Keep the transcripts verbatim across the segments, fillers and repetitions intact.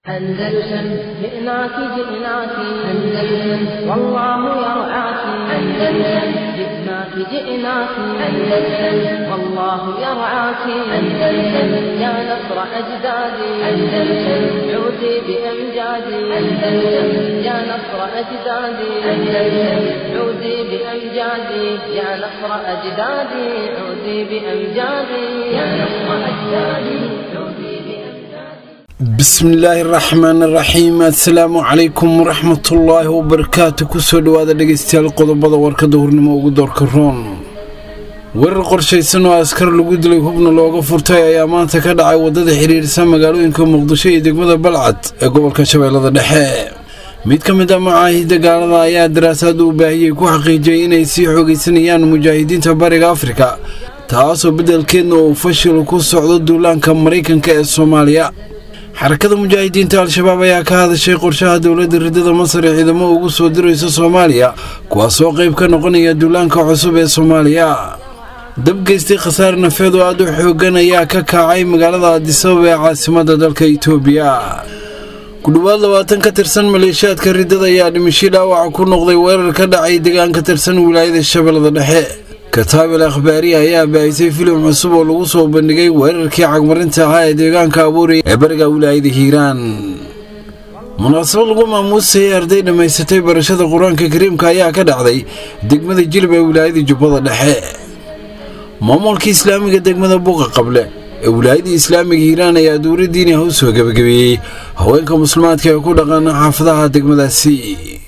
أندلسن جئناك جئناك أندلسن والله يرعاك أندلسن جئناك جئناك أندلسن والله يرعاك أندلسن يا نصر أجدادي أندلسن عودي بأمجادي أندلسن يا نصر أجدادي أندلسن عودي بأمجادي يا نصر أجدادي عودي بأمجادي يا نصر أجدادي عودي بسم الله الرحمن الرحيم السلام عليكم ورحمة الله وبركاته كسو دوادا dhageystayaal qodobada warkada hornimo ugu doorka roon weerar qorshaysan oo askar lagu dilay hubna looga furtay ayaa maanta ka dhacay wadada xiriirsan magaalooyinka Muqdisho iyo degmada Balcad ee gobolka Shabeellada Dhexe mid ka mid ah macaahida gaalada ayaa daraasad u baahiyay ku xaqiijiyay inay si xoogaysanayaan mujaahidiinta bariga Afrika taasoo bedelkeedna uu fashil ku socdo duulaanka Mareykanka ee Soomaaliya حركة المجاهدين تال شباب يا كهذا الشيء قرشها دولة الردة مصر إذا ما وجسوا درس الصومالية كواسو قيب كانوا قنية دولان كعصوب الصومالية دب جستي خسار نفذ وادو حقنا يا ككعي مقالة ديسوبيا عاصمة دالك إثيوبيا كل والله واتن كترسن مليشيات كردة يا دمشيلا وعكون نقضي ورر كدا عيدان كترسن ولاية الشبل ضحى كتاب الأخبارية يا بايسي فيلم عصوب والوصو بندقي ورركي عقمرنتا هاي ديغان كابوري ابرقا ولايد هيران مناسبة لقوما موسى يردي لما يستطيع برشاد القرآن كريم كايا كدعضي دقمة الجلبة ولايد جبضة دحاء مامولك إسلامي دقمة بوغا قبله ولايد إسلامي هيران يا دور الدين هوسو قبقبي هوينك مسلمات كيكو لغانا حافظها دقمة السي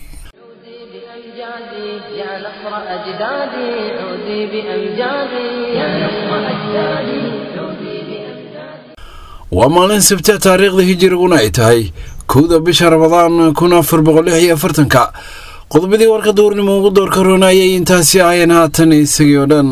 يا نصر أجدادي عودي بأمجادي يا نصر أجدادي عودي بأمجادي ومالين سبتة تاريخ ذي هجر غنايتهاي كودا بشهر رمضان كنا فربغ لحية فرتنكا قضب ذي ورك دورني موجود دور كورونا ينتاسي عينها تاني سيودان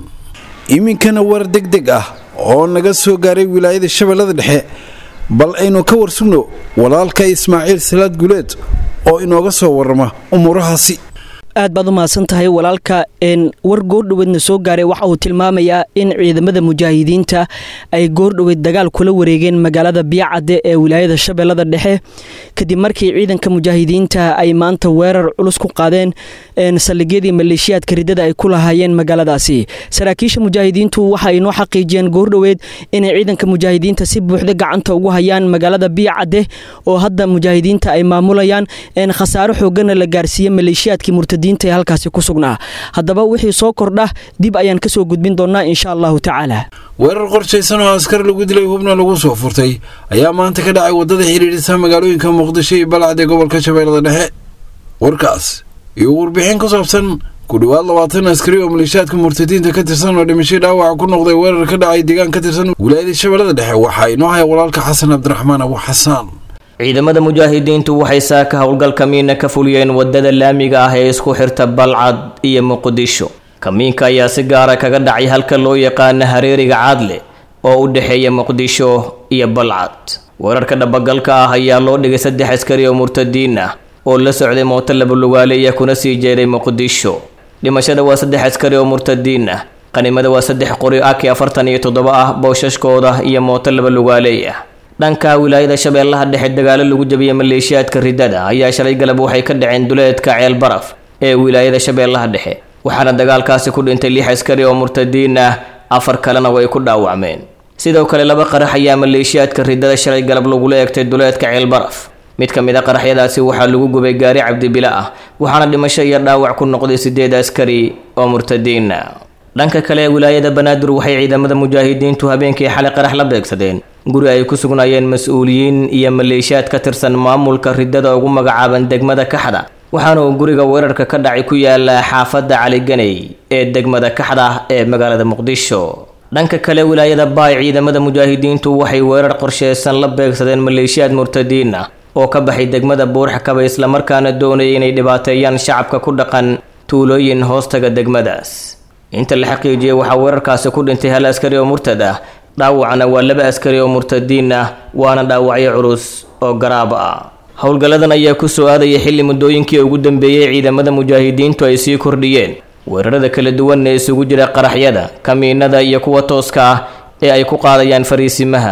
إيمين كان ور دق دقة oo naga soo gaaray wilaayada Shabeellada Dhexe bal aynu ka warsugno walaalka Ismaaciil Salaad Guleed oo inooga soo warrama umurahaasi aad baad u maasan tahay walaalka in war goordhoweedna soo gaaray waxa uu tilmaamayaa in ciidamada mujaahidiinta ay goordhoweed dagaal kula wareegeen magaalada Biicade ee wilaayada Shabeellada Dhexe kadib markii ciidanka mujaahidiinta ay maanta weerar culus ku qaadeen in saldhigyadii maleeshiyaadka ridada ay ku lahaayeen magaaladaasi saraakiisha mujaahidiintu waxa ay noo xaqiijiyeen goordhoweed in ciidanka mujaahidiinta si buuxda gacanta ugu hayaan magaalada Biicade oo hadda mujaahidiinta ay maamulayaan in khasaaro xooggan la gaarsiiyay maleeshiyaadkii murtad diinta halkaasi ku sugnaa hadaba wixii soo kordha dib ayaan ka soo gudbin doonaa insha Allah ta'ala weerar qorshaysan oo askar lagu dilay hubna lagu soo furtay ayaa maanta ka dhacay wadada xiriirsan magaalooyinka Muqdisho iyo Balcad ee gobolka Shabeellada Dhexe warkaas iyo warbixin ku saabsan ku dhawaad labaatan askari oo maleeshiyaadka murtadiinta ka tirsan oo dhimashay dhaawac ku noqday weerar ka dhacay deegaan ka tirsan wilaayada Shabeellada Dhexe waxa inoo hay walaalka Xasan Abdiraxmaan Abu Xasaan ciidamada mujaahidiintu waxay saaka howlgal kamiina ka fuliyeen wadada laamiga ah ee isku xirta Balcad iyo Muqdisho kamiinka ayaa si gaar ah kaga dhacay halka loo yaqaan hareeriga Caadle oo u dhaxeeya Muqdisho iyo Balcad weerarka dhabagalka ah ayaa loo dhigay saddex askari oo murtadiin ah oo la socday mooto laba lugaaleeya kuna sii jeeday Muqdisho dhimashada waa saddex askari oo murtadiin ah qanimada waa saddex qori A K afartan iyo toddoba ah booshashkooda iyo mooto laba lugaaleeya dhanka wilaayada Shabeellaha Dhexe dagaalo lagu jabiyay maleeshiyaadka ridada ayaa shalay galab waxay ka dhaceen duleedka Ceel Baraf ee wilaayada Shabeellaha Dhexe waxaana dagaalkaasi ku dhintay lix askari oo murtadiin ah afar kalena way ku dhaawacmeen sidoo kale laba qarax ayaa maleeshiyaadka ridada shalay galab lagu leegtay duleedka Ceel Baraf mid ka mid ah qaraxyadaasi waxaa lagu gubay gaari cabdibila ah waxaana dhimasho iyo dhaawac ku noqday sideed askari oo murtadiin ah dhanka kale wilaayada Banaadir waxay ciidamada mujaahidiintu habeenkii xalay qarax la beegsadeen guri ay ku sugnaayeen mas'uuliyiin iyo maleeshiyaad ka tirsan maamulka ridada ugu magacaaban degmada Kaxda waxaana uu guriga weerarka ka dhacay ku yaala xaafadda Cali Ganey ee degmada Kaxda ee magaalada Muqdisho dhanka kale wilaayada Baay ciidamada mujaahidiintu waxay weerar qorsheysan la beegsadeen maleeshiyaad murtadiin ah oo ka baxay degmada Buurxakaba isla markaana doonayay inay dhibaateeyaan shacabka ku dhaqan tuulooyin hoostaga degmadaas inta la xaqiijiyay waxa weerarkaasi ku dhintay hal askari oo murtad ah dhaawacna waa laba askari oo murtadiin ah waana dhaawacyo culus oo garaab ah howlgaladan ayaa ku soo aadaya xilli muddooyinkii ugu dambeeyay ciidamada mujaahidiintu ay sii kordhiyeen weerarada kala duwan ee isugu jira qaraxyada kamiinada iyo kuwa tooska ah ee ay ku qaadayaan fariisimaha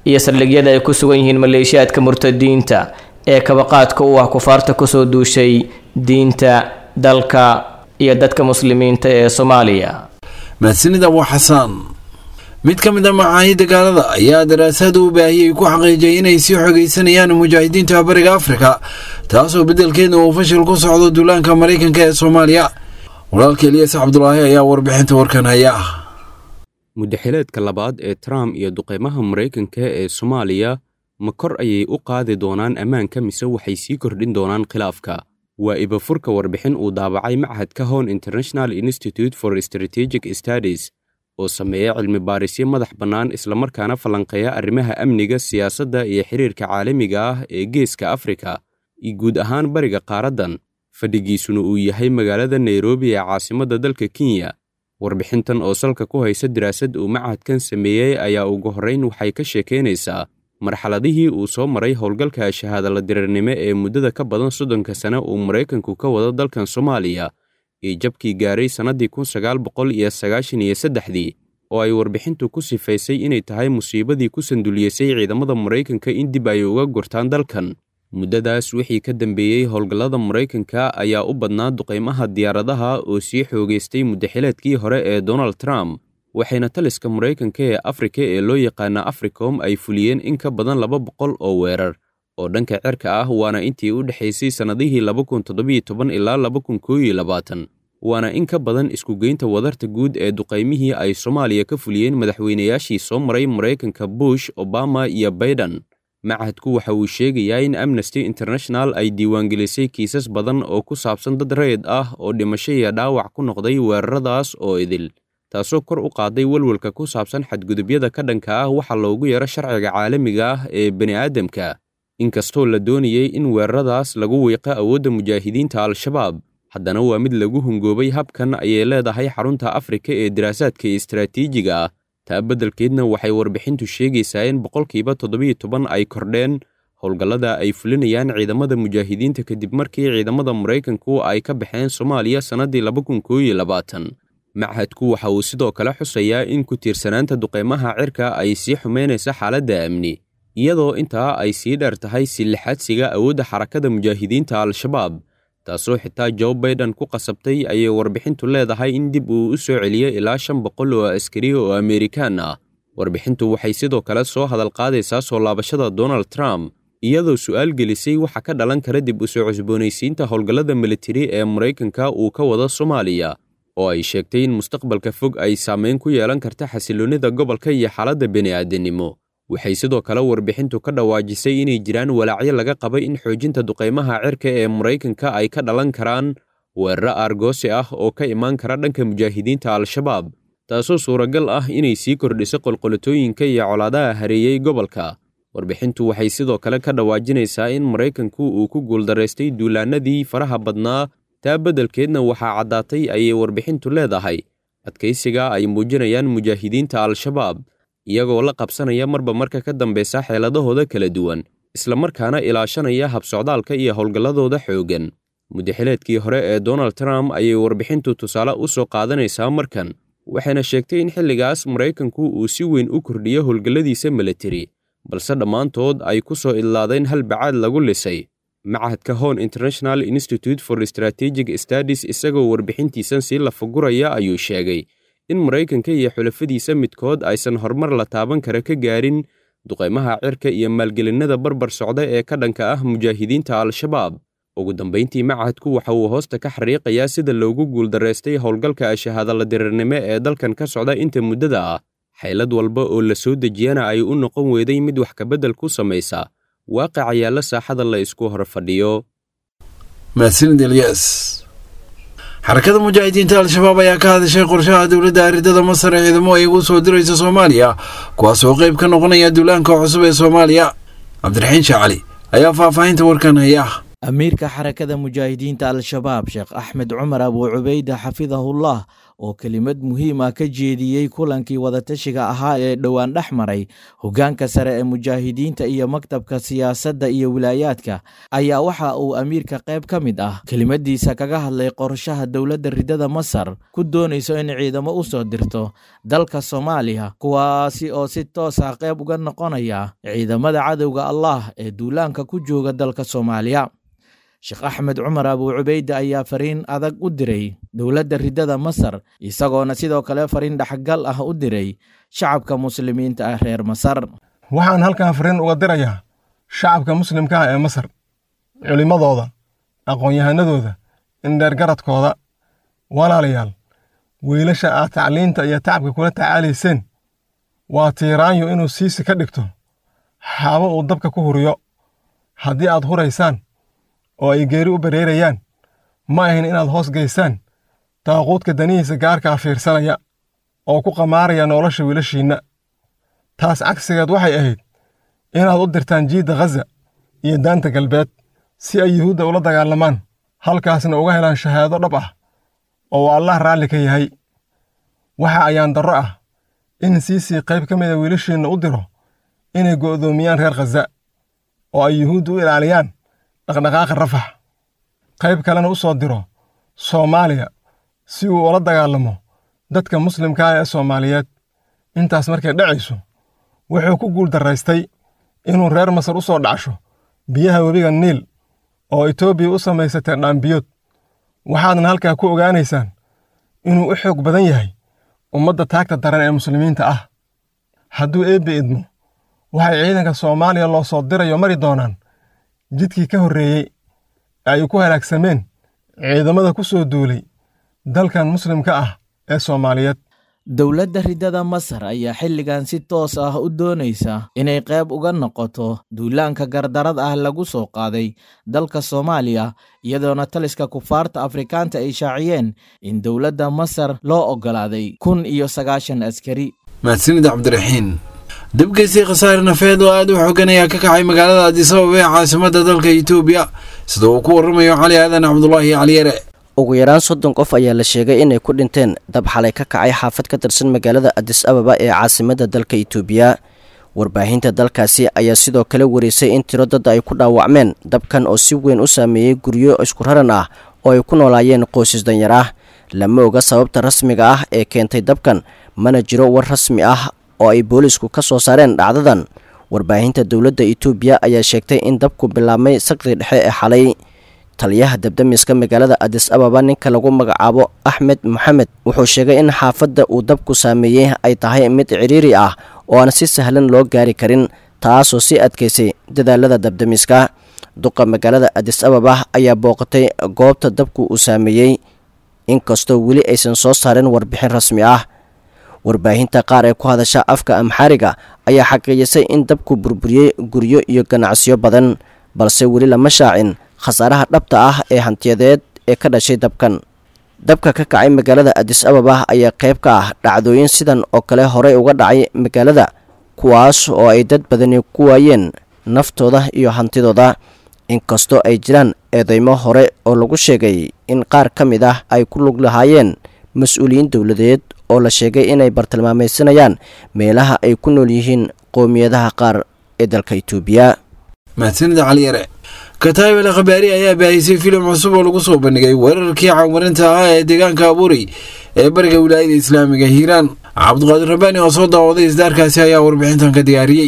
iyo saldhigyada ay ku sugan yihiin maleeshiyaadka murtadiinta ee kabaqaadka u ah kufaarta kusoo duushay diinta dalka iyo dadka muslimiinta ee Soomaaliya. mahadsanida waa xasaan. mid ka mid ah macaahidda gaalada ayaa daraasad u baahiyay ku xaqiijiyay inay sii xogeysanayaan mujaahidiinta bariga Afrika, taasoo bedelkeeda uu fashil ku socdo duulaanka Mareykanka ee Soomaaliya. walaalka Ilyas Cabdulaahi ayaa warbixinta warkan haya. mudaxileedka labaad ee Trump iyo duqeymaha Mareykanka ee Soomaaliya ma kor ayay u qaadi doonaan ammaanka mise waxay sii kordhin doonaan khilaafka. waa ibafurka warbixin uu daabacay Machadka Horn International Institute for Strategic Studies oo sameeya cilmi baarisyo madax bannaan isla markaana falanqeeya arrimaha amniga, siyaasadda iyo xiriirka caalamiga ah ee geeska Afrika iyo guud ahaan bariga qaaraddan, fadhigiisuna uu yahay magaalada Nairobi ee caasimadda dalka Kenya. warbixintan oo salka ku haysa daraasad uu machadkan sameeyey ayaa ugu horreyn waxay ka sheekeynaysaa marxaladihii uu soo maray howlgalka shahaadala dirirnimo ee muddada ka badan soddonka sano uu Mareykanku ka wado dalkan Soomaaliya ee jabkii gaaray sanadii kun sagaal boqol sagaashan iyo saddex oo ay warbixintu ku sifaysay inay tahay musiibadii ku sanduliyeysay ciidamada Mareykanka in dib ay uga gurtaan dalkan. muddadaas wixii ka dambeeyey howlgallada Mareykanka ayaa u badnaa duqeymaha diyaaradaha oo sii xoogeystay mudaxileedkii hore ee Donald Trump, waxayna taliska Mareykanka ee Afrika ee loo yaqaana Africom ay fuliyeen in ka badan laba boqol oo weerar oo dhanka cirka ah, waana intii u dhaxaysay sanadihii laba kun toddoba iyo toban ilaa laba kun kow iyo labaatan, waana in ka badan isku geynta wadarta guud ee duqeymihii ay Soomaaliya ka fuliyeen madaxweynayaashii soo maray Mareykanka Bush, Obama iyo Biden. machadku waxa uu sheegayaa in Amnesty International ay diiwaangelisay kiisas badan oo ku saabsan dad rayid ah oo dhimasho iyo dhaawac ku noqday weeraradaas oo idil, taasoo kor u qaaday walwalka ku saabsan xadgudubyada ka dhanka ah waxa loogu yeero sharciga caalamiga ah ee bani'aadamka. inkastoo la doonayay in weeraradaas lagu wiiqo awoodda mujaahidiinta Al-Shabaab, haddana waa mid lagu hungoobay habkan ayay leedahay xarunta Afrika ee daraasaadka istiraatiijiga ah. taa beddelkeedna waxay warbixintu sheegaysaa in boqolkiiba toddoba iyo toban ay kordheen howlgallada ay fulinayaan ciidamada mujaahidiinta kadib markii ciidamada Mareykanku ay ka baxeen Soomaaliya sanadii laba kun kow iyo labaatan. machadku waxa uu sidoo kale xusayaa in ku tiirsanaanta duqeymaha cirka ay sii xumeynaysa xaaladda amni, iyadoo intaa ay sii dheer tahay silixadsiga awoodda xarakada mujaahidiinta Al-Shabaab, taasoo xitaa Joe Biden ku qasabtay ayay warbixintu leedahay in dib uu u soo celiyo ilaa shan boqol oo askari oo Amerikaan ah. warbixintu waxay sidoo kale soo hadal qaadaysaa soo laabashada Donald Trump, iyadoo su'aal gelisay waxa ka dhalan kara dib u soo cusboonaysiinta howlgallada militari ee Mareykanka uu ka wado Soomaaliya, oo ay sheegtay in mustaqbalka fog ay saameyn ku yeelan karta xasiloonida gobolka iyo xaaladda bani'aadanimo. waxay sidoo kale warbixintu ka dhawaajisay inay jiraan walaacyo laga qabay in xoojinta duqeymaha cirka ee Mareykanka ay ka dhalan karaan weeraro aargoosi ah oo ka imaan kara dhanka mujaahidiinta Al-Shabaab, taasoo suuragal ah inay sii kordhiso qolqolotooyinka iyo colaadaha hareeyay gobolka. warbixintu waxay sidoo kale ka dhawaajinaysaa in Mareykanku uu ku guuldareystay duulaanadii faraha badnaa, taa beddelkeedna waxaa caddaatay ayay warbixintu leedahay adkaysiga ay muujinayaan mujaahidiinta Al-Shabaab, iyagoo la qabsanaya marba marka ka dambeysa xeeladahooda kala duwan, isla markaana ilaashanaya habsocdaalka iyo howlgalladooda xoogan. mudaxileedkii hore ee Donald Trump ayay warbixintu tusaale u soo qaadanaysaa markan, waxayna sheegtay in xilligaas Mareykanku uu si weyn u kordhiyo howlgalladiisa militari, balse dhammaantood ay ku soo idlaadeen hal bacaad lagu lisay. Machadka Horn International Institute for Strategic Studies isagoo warbixintiisan sii la faguraya ayuu sheegay in Mareykanka iyo xulafadiisa midkood aysan horumar la taaban kara ka gaarin duqeymaha cirka iyo maalgelinada barbar socda ee ka dhanka ah mujaahidiinta Al-Shabaab. ugu dambeyntii machadku waxa uu hoosta ka xariiqayaa sida loogu guuldareystay howlgalka shahaadala dirirnimo ee dalkan ka socda inta muddada ah. xeelad walba oo la soo dejiyana ay u noqon weeday mid wax ka beddel ku samaysa waaqic ayaa la saaxada la isku hor fadhiyo. mahadsanid Ilyas. xarakada mujaahidiinta Al-Shabaab ayaa ka hadashay qorshaha dowladda ardada Masar ee ciidamo ay ugu soo dirayso Soomaaliya, kuwaas oo qayb ka noqonaya duulaanka cusub ee Soomaaliya. Cabdiraxiin Shacali ayaa faahfaahinta warkan haya. amiirka xarakada mujaahidiinta Al-Shabaab Sheekh Axmed Cumar Abu Cubayda xafidahullah oo kelimad muhiim ah ka jeediyey kulankii wadatashiga ahaa ee dhowaan dhex maray hoggaanka sare ee mujaahidiinta iyo maktabka siyaasadda iyo wilaayaadka ayaa waxa uu amiirka qayb ka mid ah kelimadiisa kaga hadlay qorshaha dowladda ridada Masar ku doonayso in ciidamo u soo dirto dalka Soomaaliya kuwaasi oo si toos ah qayb uga noqonaya ciidamada cadowga Allah ee duulaanka ku jooga dalka Soomaaliya. Sheekh Axmed Cumar Abu Cubayda ayaa fariin adag u diray dowladda ridada Masar isagoona sidoo kale fariin dhaxgal ah u diray shacabka muslimiinta ah reer Masar. waxaan halkan fariin uga dirayaa shacabka muslimka ah ee Masar, culimadooda, aqoon-yahanadooda, indheergaradkooda, walaalayaal, wiilasha aad tacliinta iyo tacabka kula tacaalayseen waa tiiraanyo inuu siisi ka dhigto xaabo uu dabka ku huriyo. haddii aad huraysaan oo ay geeri u bareerayaan ma ahin inaad hoos geysaan daaquudka danihiisa gaarkaa fiirsanaya oo ku qamaaraya nolosha wiilashiinna. taas cagsigeed waxay ahayd inaad u dirtaan jiidda Ghaza iyo daanta galbeed si ay yuhuudda ula dagaalamaan, halkaasna uga helaan shahaado dhab ah oo Allah raalli ka yahay. waxa ayaan darro ah in siisi qayb ka mida wiilashiinna u diro inay go'doomiyaan reer Ghaza oo ay yuhuudda u ilaaliyaan dhaqdhaqaaqa Rafax, qayb kalena u soo diro Soomaaliya si uu ula dagaalamo dadka muslimka ah ee Soomaaliyeed. intaas markay dhacayso wuxuu ku guul daraystay inuu reer Masar u soo dhacsho biyaha webiga Niil oo Itoobiya u samaysatay dhaambiyood. waxaadna halkaa ku ogaanaysaan inuu u xoog badan yahay ummadda taagta daran ee muslimiinta ah. hadduu eebbe idmo waxay ciidanka Soomaaliya loo soo dirayo mari doonaan jidkii ka horreeyey ay ku halaagsameen ciidamada ku soo duulay dalkan muslimka ah ee Soomaaliyeed. dowladda ridada Masar ayaa xilligan si toos ah u doonaysa inay qayb uga noqoto duulaanka gardarad ah lagu soo qaaday dalka Soomaaliya, iyadoona taliska kufaarta Afrikaanta ay shaaciyeen in dowladda Masar loo ogolaaday kun iyo sagaashan askari. mahadsanid Cabdiraxiin. dabgeysii khasaare nafeed oo aad u xooggan ayaa ka kacay magaalada Addis Ababa ee caasimadda dalka Itoobiya, sida uu ku warramayo Cali Aadan Cabdullaahi Cali Yare. ugu yaraan soddon qof ayaa la sheegay inay ku dhinteen dab xalay ka kacay xaafad ka tirsan magaalada Addis Ababa ee caasimadda dalka Itoobiya. warbaahinta dalkaasi ayaa sidoo kale wareysay in tiro dad ay ku dhaawacmeen dabkan oo si weyn u saameeyey guryo isku raran ah oo ay ku noolaayeen qoysas danyar ah. lama oga sababta rasmiga ah ee keentay dabkan, mana jiro war rasmi ah oo ay boolisku ka soo saareen dhacdadan. warbaahinta dowladda Itoobiya ayaa sheegtay in dabku bilaabmay saqdi dhexe ee xalay. taliyaha dabdamiska magaalada Addis Ababa ninka lagu magacaabo Axmed Mohamed wuxuu sheegay in xaafadda uu dabku saameeyey ay tahay mid ciriiri ah oo aan si sahlan loo gaari karin, taasoo sii adkaysay dadaalada dabdamiska. duqa magaalada Addis Ababa ayaa booqatay goobta dabku uu saameeyey, inkastoo weli aysan soo saarin warbixin rasmi ah. warbaahinta qaar ee ku hadasha afka Amxaariga ayaa xaqiijisay in dabku burburiyey guryo iyo ganacsiyo badan, balse weli lama shaacin khasaaraha dhabta ah ee hantiyadeed ee ka dhashay dabkan. dabka ka kacay magaalada Addis Ababa ayaa qayb ka ah dhacdooyin sidan oo kale horey uga dhacay magaalada, kuwaas oo ay dad badani ku waayeen naftooda iyo hantidooda, inkastoo ay jiraan eedeymo hore oo lagu sheegay in qaar ka mid ah ay ku lug lahaayeen mas-uuliyiin dowladeed oo la sheegay inay bartilmaamaysanayaan meelaha ay ku nool yihiin qoomiyadaha qaar ee dalka Itoobiya. mahadsanid Cali Yare. kataib al-Khabaari ayaa baahisay filim cusub oo lagu soo bandhigay weerarkii caawarinta ah ee deegaanka Abuuri ee bariga wilaayada Islaamiga Hiiraan. Cabdiqaadir Rabbaani oo soo daawaday isdaarkaasi ayaa warbixintan ka diyaariyey.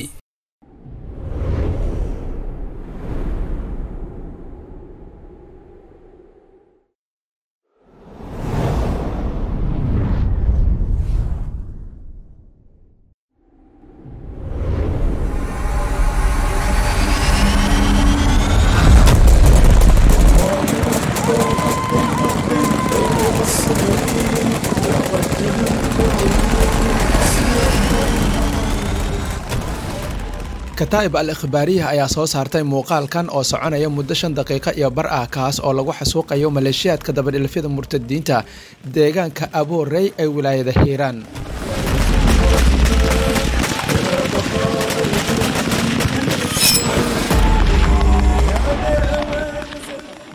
kataib al-Ikhbaariya ayaa soo saartay muuqaalkan oo soconaya muddo shan daqiiqo iyo bar ah, kaas oo lagu xasuuqayo maleeshiyaadka dabadhilfyada murtadiinta deegaanka Abuurey ee wilaayada Hiiraan.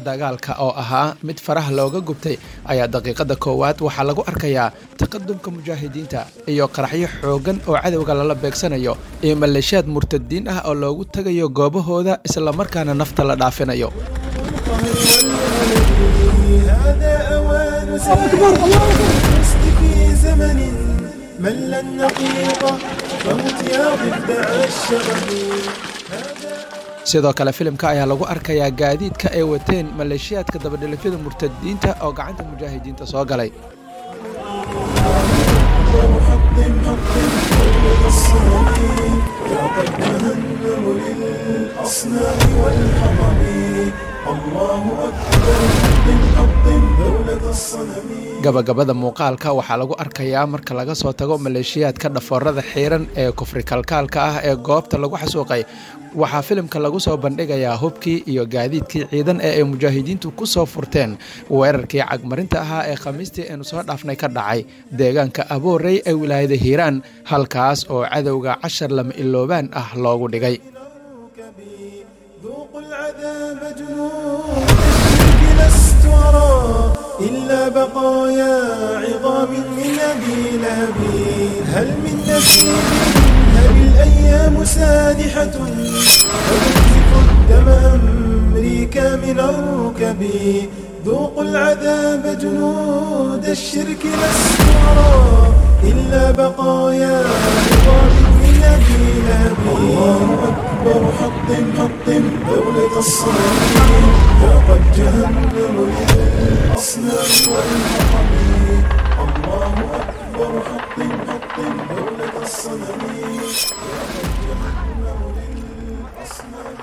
dagaalka oo ahaa mid faraha looga gubtay ayaa daqiiqada koowaad waxaa lagu arkayaa taqadumka mujaahidiinta iyo qaraxyo xoogan oo cadowga lala beegsanayo iyo maleeshiyaad murtadiin ah oo loogu tagayo goobahooda isla markaana nafta la dhaafinayo. sidoo kale filimka ayaa lagu arkayaa gaadiidka ay wateen maleeshiyaadka dabadhilifyada murtadiinta oo gacanta mujaahidiinta soo galay. gabagabada muuqaalka waxaa lagu arkayaa marka laga soo tago maleeshiyaadka dhafoorada xiiran ee kufri kalkaalka ah ee goobta lagu xasuuqay, waxaa filimka lagu soo bandhigayaa hubkii iyo gaadiidkii ciidan ee ay mujaahidiintu ku soo furteen weerarkii cagmarinta ahaa ee khamiistii aynu soo dhaafnay ka dhacay deegaanka Aboorey ee wilaayada Hiiraan, halkaas oo cadowga cashar lama iloobaan ah loogu dhigay. إلا بقايا عظام من أبي لهب هل من نسيب هل الأيام سادحة فتمسك الدم أمريكا من الركب ذوقوا العذاب جنود الشرك لست أرى إلا بقايا عظام من أبي لهب الله أكبر حطم حطم دولة الصنم فقد جهنم للأصنام والحطم الله أكبر حطم حطم دولة الصنم فقد جهنم للأصنام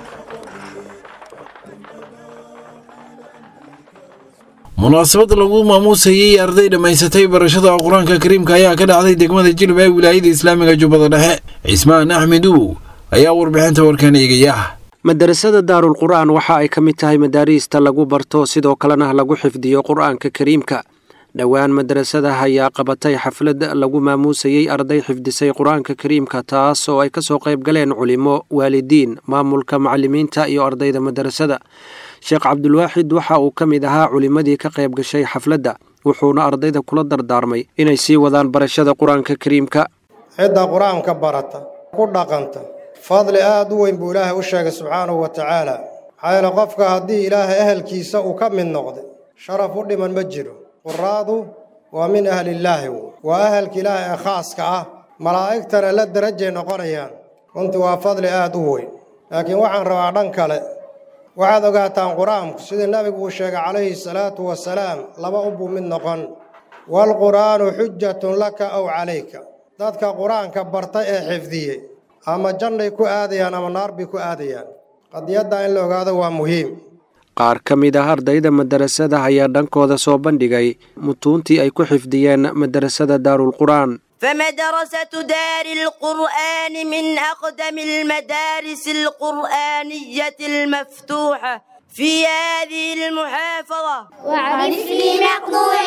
munaasabad lagu maamuusayay arday dhamaysatay barashada quraanka kariimka ayaa ka dhacday degmada Jilba ee wilaayada Islaamiga Jubbada Dhexe. Cismaan Axmedu ayaa warbixinta warkan eegaya. madarasada Daarul Qur'aan waxa ay ka mid tahay madaarista lagu barto sidoo kalena lagu xifdiyo quraanka kariimka. dhawaan madarasada ayaa qabatay xaflad lagu maamuusayay arday xifdisay quraanka kariimka taas oo ay ka soo qayb galeen culimo, waalidiin, maamulka macallimiinta iyo ardayda madarasada. Sheekh Cabdulwaaxid waxa uu ka mid ahaa culimadii ka qayb gashay xafladda, wuxuuna ardayda kula dardaarmay inay sii wadaan barashada quraanka kariimka. cidda quraanka barata ku dhaqanta fadli aad u weyn buu Ilaahay u sheegay subxaanahu wa ta'aala. xayla qofka haddii Ilaahay ehelkiisa uu ka mid noqday sharaf u dhiman ma jiro. quraadu waa min ahli Ilaahi, waa ahalka Ilaahay ee khaaska ah, malaa'igtana la darajay noqonayaan. runtii waa fadli aad u weyn. laakiin waxaan rabaa dhan kale waxaad ogaataan quraanku sida nabigu uu sheegay calayhi salaatu wasalaam laba u buu mid noqon. wal quraanu xujjatun laka aw calayka. dadka quraanka bartay ee xifdiyey ama jannay ku aadayaan ama naar bay ku aadayaan. qadiyadda in la ogaado waa muhiim. qaar ka mid ah ardayda madarasada ayaa dhankooda soo bandhigay mutuuntii ay ku xifdiyeen madarasada Daarul Qur'aan. فمدرسة دار القرآن من أقدم المدارس القرآنية المفتوحة في هذه المحافظة. وعرف لي مقطوع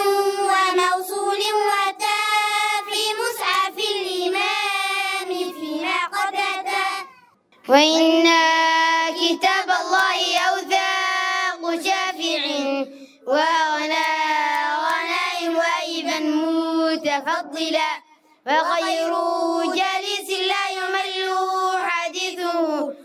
وموصول وتاء في مصحف الإمام فيما قد أتى. وإن كتاب الله أوثاق شافع وغنى غنائم وائبا متفضلا وخير جالس لا يمل حديثه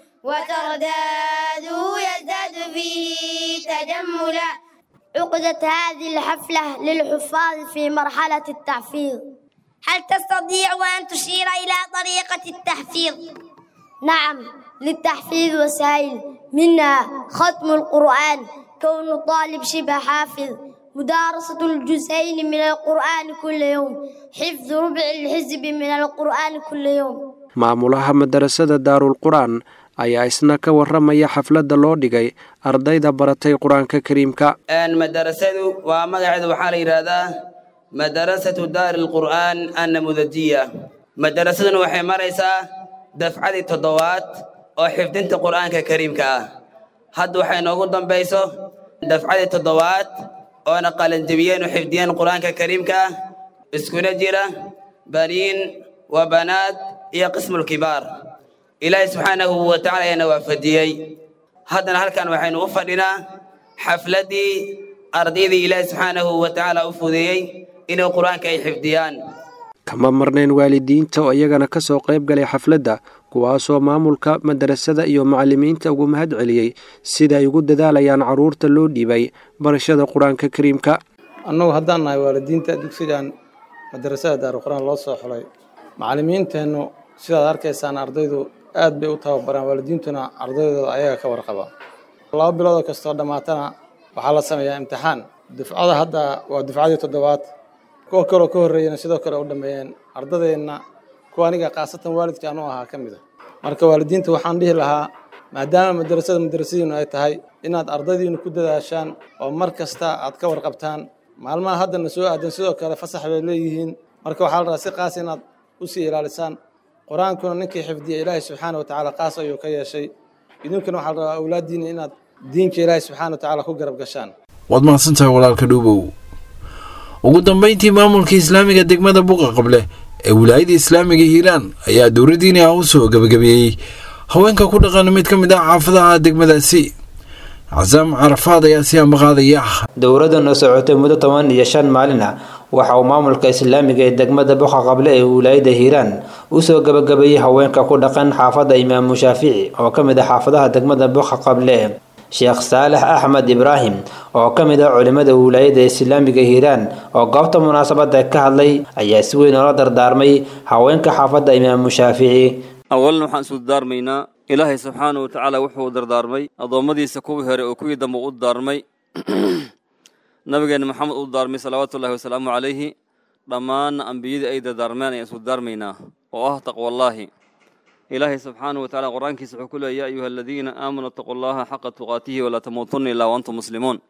وترداده يزداد فيه تجملا. عقدت هذه الحفلة للحفاظ في مرحلة التحفيظ. هل تستطيع أن تشير إلى طريقة التحفيظ؟ نعم، للتحفيظ وسائل، منها ختم القرآن، كون طالب شبه حافظ، مدارسة الجزئين من القرآن كل يوم، حفظ ربع الحزب من القرآن كل يوم. maamulaha madarasada Daarul Qur'aan ayaa isna ka waramaya xafladda loo dhigay ardayda baratay quraanka kariimka. aan madarasadu waa magaceedu waxa la yiraahdaa madarasatu Daarul Qur'aan an-namudajiyya. madarasaduna waxay maraysaa dafcadii toddobaad oo xifdinta quraanka kariimka ah. hadda waxay noogu dambayso dafcadii toddobaad oo na qalanjabiyeen oo xifdiyeen quraanka kariimka ah iskuna jira baniin wa banaad iyo qismul kibaar. ilaahay subxaanahu wa ta'aala yana waafajiyay. haddana halkan waxaynu u fadhinaa xafladii ardaydii ilaahay subxaanahu wa tacaala u fudeeyey inay qur-aanka ay xifdiyaan. kama marnayn waalidiinta oo iyagana ka soo qayb galay xafladda kuwaasoo maamulka madarasada iyo macallimiinta ugu mahad celiyey sida ay ugu dadaalayaan carruurta loo dhiibay barashada qur-aanka kariimka. annagu haddaan nahay waalidiinta dugsigan madarasada daarulqur'aan loo soo xulay macallimiinteennu sidaad arkaysaan ardaydu aad bay u tababaraan waalidiintuna ardaydooda ayaga ka warqaba laba bilood kastoo dhammaatana waxaa la sameeyaa imtixaan dufcada hadda waa dufcadii toddobaad kuwa kaloo ka horreeyana sidoo kale u dhammeeyeen ardadeenna kuwa aniga khaasatan waalidka anu ahaa ka mid a marka waalidiinta waxaan dhihi lahaa maadaama madarasada madarasadiinu ay tahay inaad ardaydiinu ku dadaashaan oo mar kasta aad ka warqabtaan maalmaha haddana soo aadan sidoo kale fasax bay leeyihiin marka waxaa la rabaa si qaas inaad u sii ilaalisaan qur-aankuna ninkii xifdiya ilaahay subxaana wa tacaala qaas ayuu ka yeeshay idinkuna waxaa la rabaa awlaaddiina inaad diinka ilaahay subxaana wa tacaala ku garab gashaan. waad mahadsantahay walaalka dhuubow. ugu dambeyntii maamulka islaamiga degmada buqa qable ee wilaayada islaamiga hiiraan ayaa dowladdiini ah u soo gabagabeeyey haweenka ku dhaqan mid ka mid ah xaafadaha degmadaasi. casaam carafaad ayaa si ambaqaadaya. dowladdan oo socotay muddo toban iyo shan maalin ah waxa uu maamulka islaamiga ee degmada buqa qable ee wilaayada hiiraan u soo gabagabeeyey haweenka ku dhaqan xaafadda imaamu shaafici oo ka mid ah xaafadaha degmada buqa qable. sheekh saalax axmed ibraahim oo ka mid ah culimada wilaayada islaamiga hiiraan oo goobta munaasabada ka hadlay ayaa si weyn oola dardaarmay haweenka xaafadda imaamu shaafici. awalan waxaan isu dardaarmaynaa ilaahay subxaanahu wa tacaala wuxuu dardaarmay addoommadiisa kuwii hore oo kuwii dambe u daarmay nabigeena maxamed u daarmay salawaatullahi wasalaamu calayhi dhammaan ambiyadii ay dardaarmeen ayaan isu daarmaynaa oo ah taqwallaahi. ilaahay subxaanahu wa tacaala qur-aankiisa wuxuu ku leeyahay yaa ayuha aladiina aamanuu ittaquu llaha xaqa tuqaatihi walaa tamuutunna ilaa waantum muslimuun.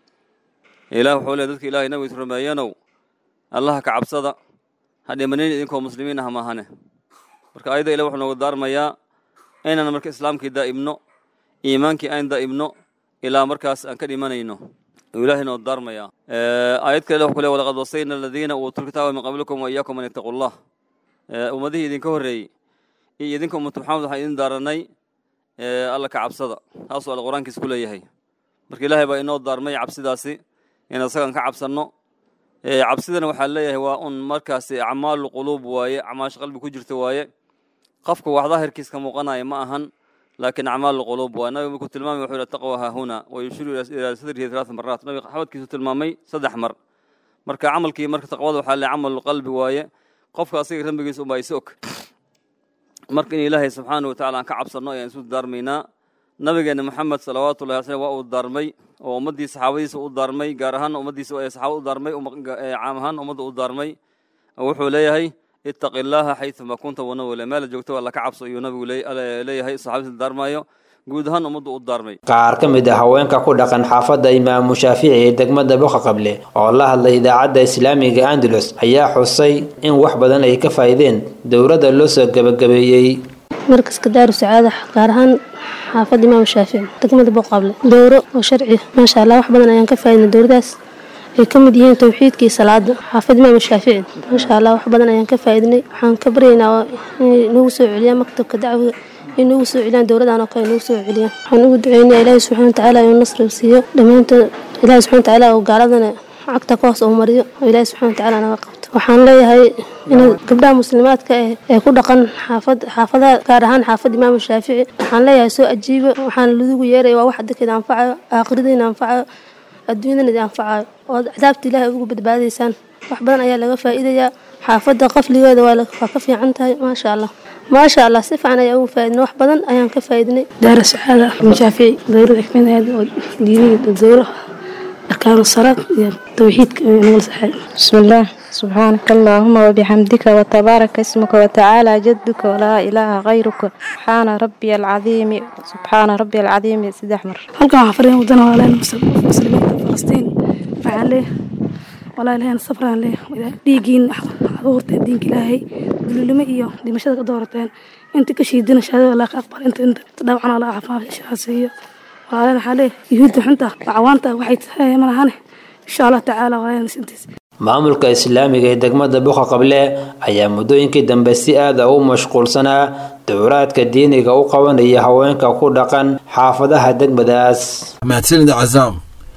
ilaah wuxuu leeyahay dadka ilaahay nabigiisa rumeeyanow allaha ka cabsada ha dhimanin idinkoo muslimiin ah maahane. marka ayada ilaah wuxuu nooga daarmayaa inaan marka islaamkii daa'ibno iimaankii aan daa'ibno ilaa markaas aan ka dhimanayno ilaahay noo daarmayaa. aayad kale wuxuu ku leeyahay walaqad wasayna aladiina uutul kitaaba min qablikum wa iyaakum an ittaquu llah. ummadihii idinka horreeyey iyo idinka ummatu maxamed waxaan idin daaranay alla ka cabsada taasoo alla qur-aankiisa ku leeyahay. marka ilaahay baa inoo daarmay cabsidaasi in isagaan ka cabsanno. cabsidana waxaa leeyahay waa un markaasi acmaalu quluub waaye acmaasha qalbi ku jirta waaye qofka wax daahirkiisa ka muuqanaya ma ahan laakiin acmaalu quluub waa. nabiga markuu tilmaamay wuxuu yihi taqwa haa huna wa yushiru ilaa sadrihi talaata maraat. nabiga xabadkiisu tilmaamay saddex mar. marka camalkii marka taqwada waxaa leeyahay camalu qalbi waaye qofka asiga rambigiisa unbaa is og. marka in ilaahay subxaanahu wa tacaala aan ka cabsanno ayaan isu daarmaynaa. nabigeena maxamed salawaatullahi wasallam waa uu daarmay oo ummaddii saxaabadiisa u daarmay gaar ahaan ummaddiisa ee saxaabada u daarmay caam ahaan ummadda u daarmay. wuxuu leeyahay ittaqi illaaha xaythuma kunta wanawala meel joogto alla ka cabso ayuu nabigu leeyahay saxaabadiisa daarmaayo guud ahaan ummadda u daarmay. qaar ka mid ah haweenka ku dhaqan xaafadda imaamu shaafici ee degmada buqa qable oo la hadlay idaacadda islaamiga andalus ayaa xusay in wax badan ay ka faa'iideen dowladda loo soo gabagabeeyey. markaska daaru sacaada gaar ahaan xaafadda imaamu shaafici degmada buqa qable dowro oo sharci maasha allah wax badan ayaan ka faa'iidnay dowladaas ay ka mid yihiin tawxiidka iyo salaada xaafadda imaamu shaafici maasha allah wax badan ayaan ka faa'iidnay. waxaan ka baryaynaa inay nagu soo celiyaan maktabka dacwiga inuu ugu soo celiyaan dowladaan oo kale inuu soo celiyaan. waxaan ugu duceynayaa ilaahay subxaana wa tacaala inuu nasri siiyo dhammaantood ilaahay subxaana wa tacaala oo gaaladana cagta ka hoos uu mariyo oo ilaahay subxaana wa tacaala naga qabto. waxaan leeyahay in gabdhaha muslimaadka ah ee ku dhaqan xaafad xaafadaha gaar ahaan xaafadda imaamu shaafici waxaan leeyahay soo ajiibo. waxaan ladugu yeeraya waa wax dadkeeda anfacayo aakhiradiina anfacayo adduunyadana idin anfacayo oo cadaabta ilaahay ugu badbaadaysaan. wax badan ayaa laga faa'iidayaa. xaafadda qafligeeda waa ka fiican tahay maasha allah maasha allah si fiican ayaa ugu faa'iidnay wax badan ayaan ka faa'iidnay. daara sacaada shaafici dowladda xikmad oo diiniga dowro arkaanu salaad iyo tawxiidka nagala saxay. bismillaah subxaanaka allaahuma wabixamdika watabaaraka ismuka watacaala jadduka walaa ilaaha khayruka subxaana rabbiya alcadiimi subxaana rabbiya alcadiimi saddex mar. halkan waxaa fariin wadana walaal muslimiinta falastiin waxaan leeyahay walaalaheen safraan leeyahay dhiigiin adoorteen diinka ilaahay dululimo iyo dhimashada ka doorateen inta ka shiidina shahaadada allah ka aqbal inta inta dhaawacana allah caafimaad shahaasiyo walaalaheen waxaa leeyahay yuhuudda xunta cawaanta waxay tahay malahane insha allah tacaala walaalaheen intiis. maamulka islaamiga ee degmada buqa qable ayaa muddooyinkii dambe si aad ah u mashquulsanaa dowraadka diiniga u qabanaya haweenka ku dhaqan xaafadaha degmadaas. mahadsanid casaam.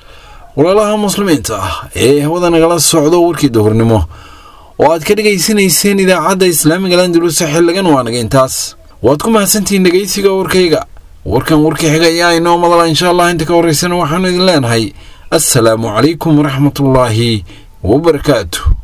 walaalaha muslimiinta ah ee hawada nagala socdo warkii duhurnimo oo aad ka dhegaysanayseen idaacadda islaamiga landulus xilligan waa naga intaas waad ku mahadsantihiin dhegaysiga warkayga warkan warkii xiga ayaa inoo madala insha allah inta ka horeysana waxaanu idin leenahay assalaamu calaykum waraxmatullaahi wabarakaatu